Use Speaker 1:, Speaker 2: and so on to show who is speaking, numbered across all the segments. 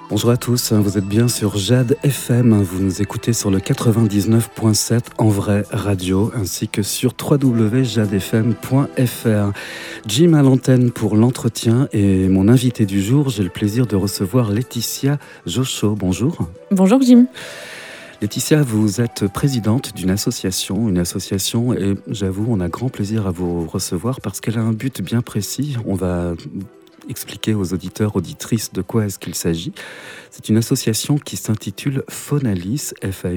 Speaker 1: Bonjour à tous, vous êtes bien sur Jade FM, vous nous écoutez sur le 99.7 en vraie radio ainsi que sur www.jadefm.fr. Jim à l'antenne pour l'entretien et mon invité du jour, j'ai le plaisir de recevoir Laetitia Jochot. Bonjour.
Speaker 2: Bonjour Jim.
Speaker 1: Laetitia, vous êtes présidente d'une association, et j'avoue, on a grand plaisir à vous recevoir parce qu'elle a un but bien précis. On va expliquer aux auditeurs, auditrices de quoi est-ce qu'il s'agit. C'est une association qui s'intitule Phonalis,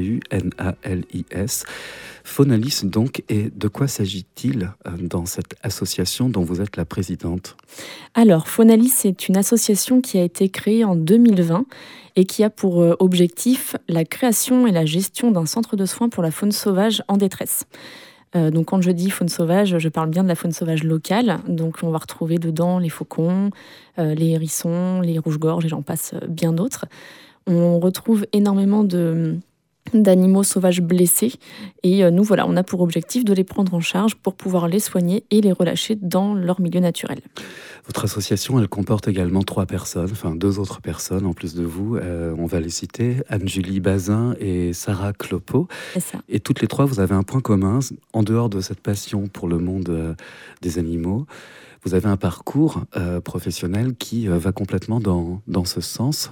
Speaker 1: F-A-U-N-A-L-I-S. Phonalis donc, et de quoi s'agit-il dans cette association dont vous êtes la présidente ?
Speaker 2: Alors, Phonalis, c'est une association qui a été créée en 2020 et qui a pour objectif la création et la gestion d'un centre de soins pour la faune sauvage en détresse. Donc quand je dis faune sauvage, je parle bien de la faune sauvage locale. Donc on va retrouver dedans les faucons, les hérissons, les rouges-gorges et j'en passe bien d'autres. On retrouve énormément d'animaux sauvages blessés et nous voilà, on a pour objectif de les prendre en charge pour pouvoir les soigner et les relâcher dans leur milieu naturel.
Speaker 1: Votre association, elle comporte également 2 autres personnes en plus de vous. On va les citer, Anne-Julie Bazin et Sarah Clopeau.
Speaker 2: C'est ça.
Speaker 1: Et toutes les 3, vous avez un point commun, en dehors de cette passion pour le monde des animaux. Vous avez un parcours professionnel qui va complètement dans ce sens.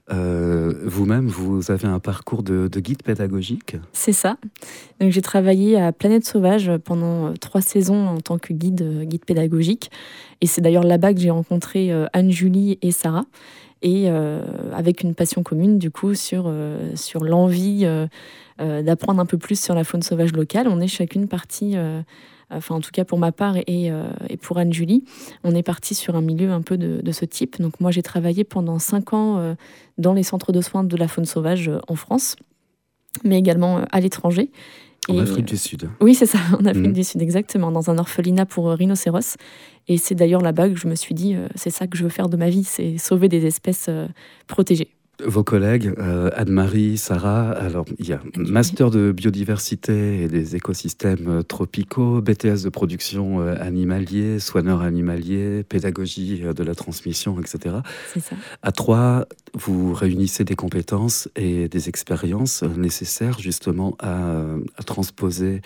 Speaker 1: Vous-même, vous avez un parcours de guide pédagogique.
Speaker 2: C'est ça. Donc, j'ai travaillé à Planète Sauvage pendant 3 saisons en tant que guide pédagogique. Et c'est d'ailleurs là-bas que j'ai rencontré Anne-Julie et Sarah. Et avec une passion commune, du coup, sur l'envie d'apprendre un peu plus sur la faune sauvage locale. On est chacune partie... Enfin, en tout cas pour ma part et pour Anne-Julie, on est parti sur un milieu un peu de ce type. Donc moi, j'ai travaillé pendant 5 ans dans les centres de soins de la faune sauvage en France, mais également à l'étranger.
Speaker 1: En Afrique du Sud.
Speaker 2: Oui, c'est ça, en Afrique du Sud, exactement, dans un orphelinat pour rhinocéros. Et c'est d'ailleurs là-bas que je me suis dit, c'est ça que je veux faire de ma vie, c'est sauver des espèces protégées.
Speaker 1: Vos collègues, Anne-Marie, Sarah, alors il y a master de biodiversité et des écosystèmes tropicaux, BTS de production animalier, soigneur animalier, pédagogie de la transmission, etc.
Speaker 2: C'est ça.
Speaker 1: À 3, vous réunissez des compétences et des expériences nécessaires justement à transposer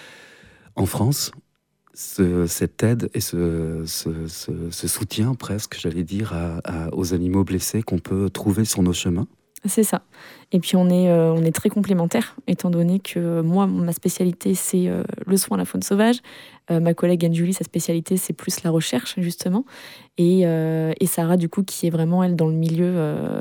Speaker 1: en France cette aide et ce soutien presque, j'allais dire, aux animaux blessés qu'on peut trouver sur nos chemins.
Speaker 2: C'est ça. Et puis on est très complémentaires, étant donné que moi, ma spécialité, c'est le soin à la faune sauvage. Ma collègue Anne-Julie, sa spécialité, c'est plus la recherche, justement. Et Sarah, du coup, qui est vraiment, elle, dans le milieu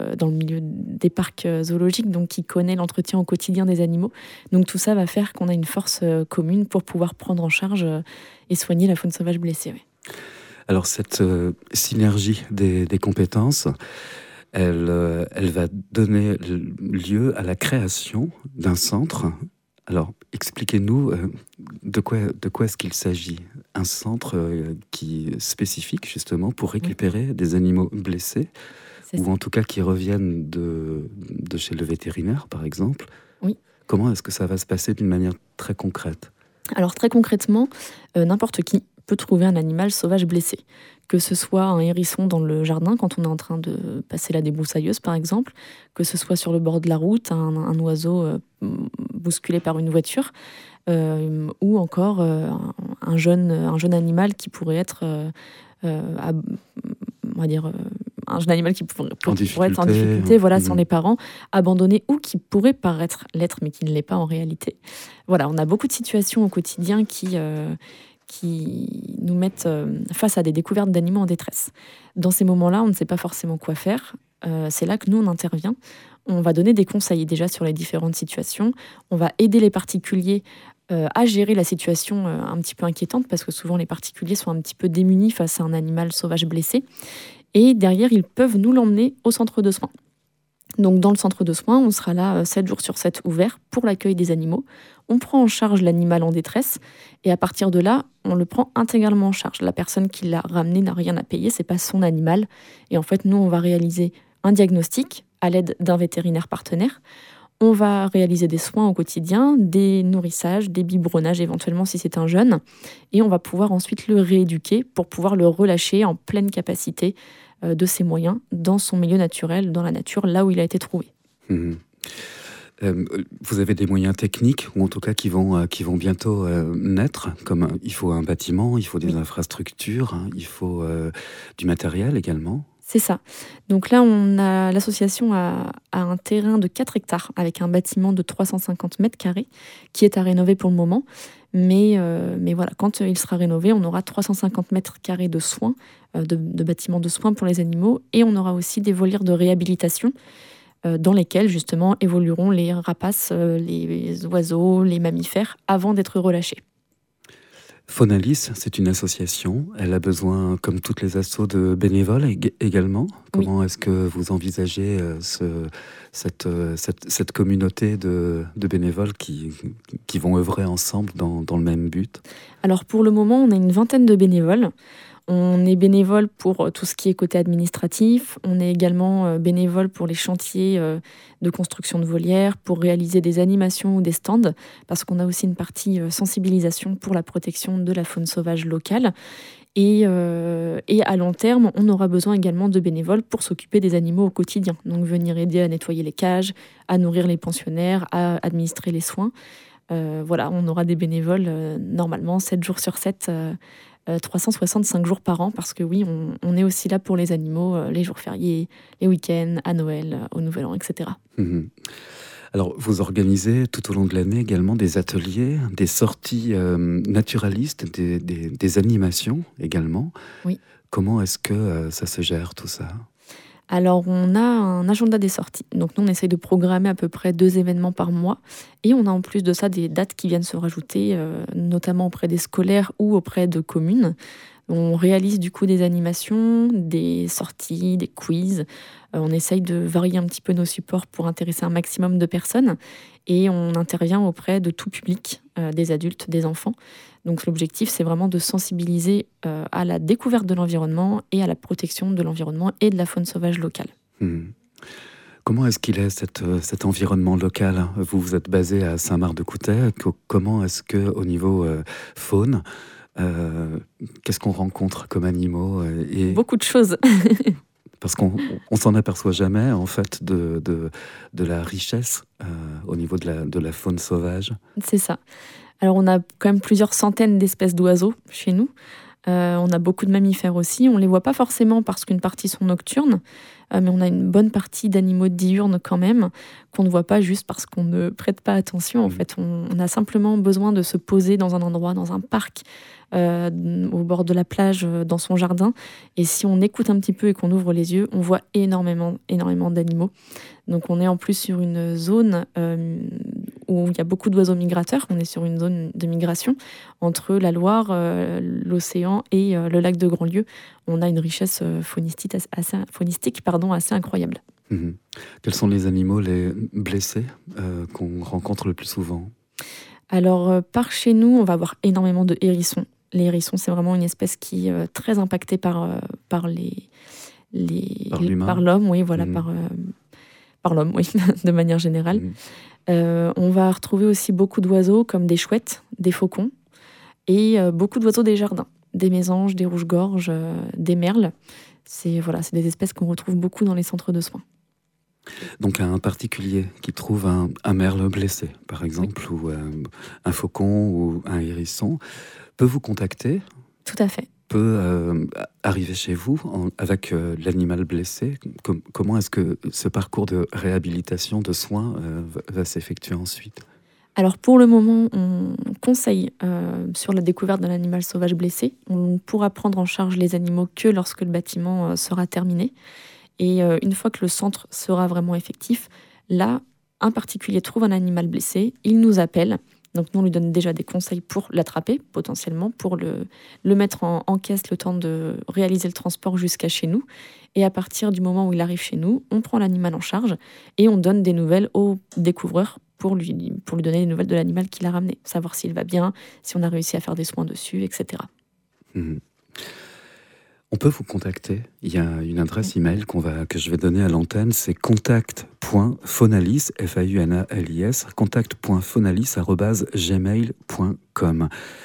Speaker 2: des parcs zoologiques, donc qui connaît l'entretien au quotidien des animaux. Donc tout ça va faire qu'on a une force commune pour pouvoir prendre en charge et soigner la faune sauvage blessée. Oui.
Speaker 1: Alors cette synergie des compétences, elle va donner lieu à la création d'un centre. Alors, expliquez-nous de quoi est-ce qu'il s'agit ? Un centre qui est spécifique, justement, pour récupérer des animaux blessés, ou en tout cas qui reviennent de chez le vétérinaire, par exemple.
Speaker 2: Oui.
Speaker 1: Comment est-ce que ça va se passer d'une manière très concrète ?
Speaker 2: Alors, très concrètement, n'importe qui peut trouver un animal sauvage blessé. Que ce soit un hérisson dans le jardin quand on est en train de passer la débroussailleuse par exemple, que ce soit sur le bord de la route, un oiseau bousculé par une voiture, ou encore un jeune animal qui pourrait être, on va dire, un jeune animal qui pourrait être en difficulté, voilà, sans les parents, abandonné ou qui pourrait paraître l'être mais qui ne l'est pas en réalité. Voilà, on a beaucoup de situations au quotidien qui nous mettent face à des découvertes d'animaux en détresse. Dans ces moments-là, on ne sait pas forcément quoi faire. C'est là que nous, on intervient. On va donner des conseils déjà sur les différentes situations. On va aider les particuliers à gérer la situation un petit peu inquiétante parce que souvent, les particuliers sont un petit peu démunis face à un animal sauvage blessé. Et derrière, ils peuvent nous l'emmener au centre de soins. Donc dans le centre de soins, on sera là 7 jours sur 7 ouvert pour l'accueil des animaux. On prend en charge l'animal en détresse et à partir de là, on le prend intégralement en charge. La personne qui l'a ramené n'a rien à payer, c'est pas son animal. Et en fait, nous, on va réaliser un diagnostic à l'aide d'un vétérinaire partenaire. On va réaliser des soins au quotidien, des nourrissages, des biberonnages éventuellement si c'est un jeune, et on va pouvoir ensuite le rééduquer pour pouvoir le relâcher en pleine capacité de ses moyens dans son milieu naturel, dans la nature, là où il a été trouvé.
Speaker 1: Mhm. Vous avez des moyens techniques, ou en tout cas qui vont bientôt naître, comme il faut un bâtiment, il faut des infrastructures, hein, il faut du matériel également.
Speaker 2: C'est ça. Donc là, l'association a un terrain de 4 hectares avec un bâtiment de 350 mètres carrés qui est à rénover pour le moment. Mais voilà, quand il sera rénové, on aura 350 mètres carrés de soins, de bâtiments de soins pour les animaux. Et on aura aussi des volières de réhabilitation dans lesquelles justement évolueront les rapaces, les oiseaux, les mammifères avant d'être relâchés.
Speaker 1: Faunalis, c'est une association. Elle a besoin, comme toutes les assos, de bénévoles également. Comment est-ce que vous envisagez cette communauté de bénévoles qui vont œuvrer ensemble dans le même but?
Speaker 2: Alors pour le moment, on a une vingtaine de bénévoles. On est bénévole pour tout ce qui est côté administratif. On est également bénévole pour les chantiers de construction de volières, pour réaliser des animations ou des stands, parce qu'on a aussi une partie sensibilisation pour la protection de la faune sauvage locale. Et à long terme, on aura besoin également de bénévoles pour s'occuper des animaux au quotidien. Donc venir aider à nettoyer les cages, à nourrir les pensionnaires, à administrer les soins. Voilà, on aura des bénévoles normalement 7 jours sur 7, 365 jours par an, parce que oui, on est aussi là pour les animaux, les jours fériés, les week-ends, à Noël, au Nouvel An, etc.
Speaker 1: Mmh. Alors, vous organisez tout au long de l'année également des ateliers, des sorties naturalistes, des animations également.
Speaker 2: Oui.
Speaker 1: Comment est-ce que ça se gère tout ça?
Speaker 2: Alors, on a un agenda des sorties. Donc, nous, on essaye de programmer à peu près 2 événements par mois. Et on a en plus de ça des dates qui viennent se rajouter, notamment auprès des scolaires ou auprès de communes. On réalise du coup des animations, des sorties, des quiz. On essaye de varier un petit peu nos supports pour intéresser un maximum de personnes. Et on intervient auprès de tout public, des adultes, des enfants. Donc l'objectif, c'est vraiment de sensibiliser à la découverte de l'environnement et à la protection de l'environnement et de la faune sauvage locale.
Speaker 1: Comment est-ce qu'il est cet environnement local? Vous êtes basé à Saint-Marc-de-Coutais. Comment est-ce qu'au niveau faune, qu'est-ce qu'on rencontre comme animaux
Speaker 2: Beaucoup de choses.
Speaker 1: Parce qu'on s'en aperçoit jamais, en fait, de la richesse au niveau de la faune sauvage.
Speaker 2: C'est ça. Alors, on a quand même plusieurs centaines d'espèces d'oiseaux chez nous. On a beaucoup de mammifères aussi. On ne les voit pas forcément parce qu'une partie sont nocturnes, mais on a une bonne partie d'animaux diurnes quand même, qu'on ne voit pas juste parce qu'on ne prête pas attention. En fait, on a simplement besoin de se poser dans un endroit, dans un parc, au bord de la plage, dans son jardin. Et si on écoute un petit peu et qu'on ouvre les yeux, on voit énormément d'animaux. Donc on est en plus sur une zone où il y a beaucoup d'oiseaux migrateurs. On est sur une zone de migration entre la Loire, l'océan et le lac de Grandlieu. On a une richesse faunistique assez incroyable.
Speaker 1: Mmh. Quels sont les animaux les blessés qu'on rencontre le plus souvent? Alors,
Speaker 2: par chez nous, on va avoir énormément de hérissons. Les hérissons, c'est vraiment une espèce qui est très impactée par l'homme, oui, voilà, par l'homme, oui, de manière générale. On va retrouver aussi beaucoup d'oiseaux comme des chouettes, des faucons et beaucoup d'oiseaux des jardins, des mésanges, des rouges-gorges, des merles. C'est des espèces qu'on retrouve beaucoup dans les centres de soins.
Speaker 1: Donc un particulier qui trouve un merle blessé, par exemple, ou un faucon ou un hérisson, peut vous contacter?
Speaker 2: Tout à fait.
Speaker 1: Peut arriver chez vous avec l'animal blessé. Comment est-ce que ce parcours de réhabilitation, de soins va s'effectuer ensuite?
Speaker 2: Alors pour le moment, on conseille sur la découverte d'un animal sauvage blessé. On ne pourra prendre en charge les animaux que lorsque le bâtiment sera terminé. Et une fois que le centre sera vraiment effectif, là, un particulier trouve un animal blessé, il nous appelle. Donc nous, on lui donne déjà des conseils pour l'attraper, potentiellement, pour le mettre en caisse le temps de réaliser le transport jusqu'à chez nous. Et à partir du moment où il arrive chez nous, on prend l'animal en charge et on donne des nouvelles au découvreur pour lui donner des nouvelles de l'animal qu'il a ramené, savoir s'il va bien, si on a réussi à faire des soins dessus, etc.
Speaker 1: On peut vous contacter. Il y a une adresse email que je vais donner à l'antenne. C'est contact.phonalis, F-A-U-N-A-L-I-S, contact.phonalis@gmail.com.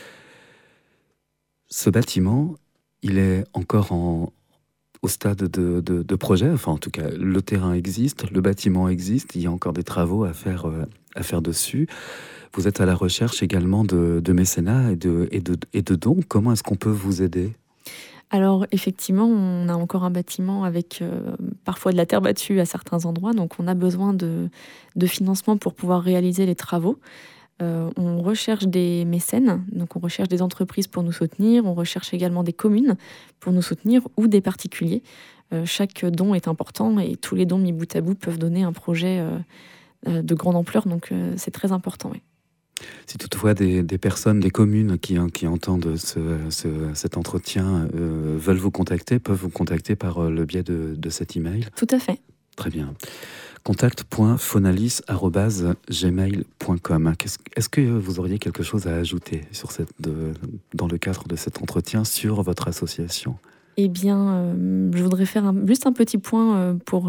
Speaker 1: Ce bâtiment, il est encore au stade de projet. Enfin, en tout cas, le terrain existe, le bâtiment existe. Il y a encore des travaux à faire dessus. Vous êtes à la recherche également de mécénat et de dons. Comment est-ce qu'on peut vous aider ?
Speaker 2: Alors effectivement, on a encore un bâtiment avec parfois de la terre battue à certains endroits, donc on a besoin de financement pour pouvoir réaliser les travaux. On recherche des mécènes, donc on recherche des entreprises pour nous soutenir, on recherche également des communes pour nous soutenir ou des particuliers. Chaque don est important et tous les dons mis bout à bout peuvent donner un projet de grande ampleur, donc c'est très important. Oui.
Speaker 1: Si toutefois des personnes, des communes qui entendent cet entretien veulent vous contacter, peuvent vous contacter par le biais de cet email ?
Speaker 2: Tout à fait.
Speaker 1: Très bien. contact.phonalis@gmail.com. Est-ce que vous auriez quelque chose à ajouter dans le cadre de cet entretien sur votre association ?
Speaker 2: Eh bien, je voudrais faire juste un petit point pour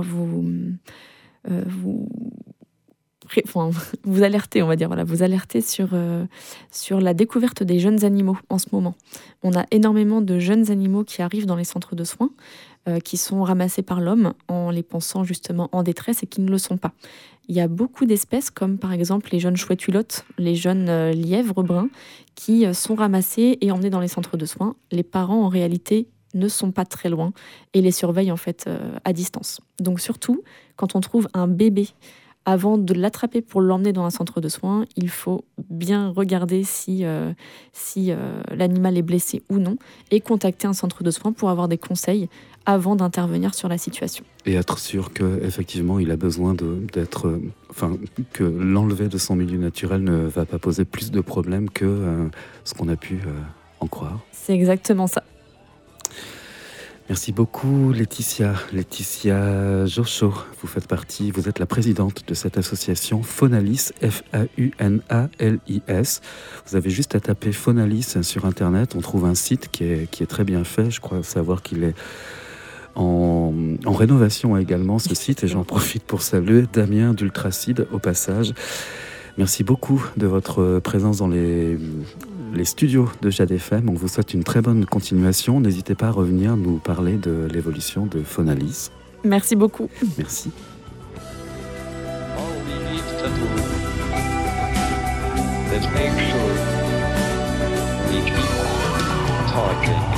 Speaker 2: vous alerter, on va dire, vous alerter sur la découverte des jeunes animaux en ce moment. On a énormément de jeunes animaux qui arrivent dans les centres de soins, qui sont ramassés par l'homme en les pensant justement en détresse et qui ne le sont pas. Il y a beaucoup d'espèces, comme par exemple les jeunes chouettes-hulottes, les jeunes lièvres bruns, qui sont ramassés et emmenés dans les centres de soins. Les parents, en réalité, ne sont pas très loin et les surveillent en fait à distance. Donc surtout, quand on trouve un bébé, avant de l'attraper pour l'emmener dans un centre de soins, il faut bien regarder si l'animal est blessé ou non et contacter un centre de soins pour avoir des conseils avant d'intervenir sur la situation.
Speaker 1: Et être sûr qu'effectivement, il a besoin que l'enlever de son milieu naturel ne va pas poser plus de problèmes que ce qu'on a pu en croire.
Speaker 2: C'est exactement ça.
Speaker 1: Merci beaucoup Laetitia Jocho. Vous êtes la présidente de cette association Phonalis, F-A-U-N-A-L-I-S. Vous avez juste à taper Phonalis sur internet, on trouve un site qui est très bien fait. Je crois savoir qu'il est en rénovation également, ce site, et j'en profite pour saluer Damien d'Ultracide au passage. Merci beaucoup de votre présence dans les studios de Jade FM. On vous souhaite une très bonne continuation. N'hésitez pas à revenir nous parler de l'évolution de Phonalis.
Speaker 2: Merci beaucoup.
Speaker 1: Merci.
Speaker 3: All we need to do is make sure we keep talking.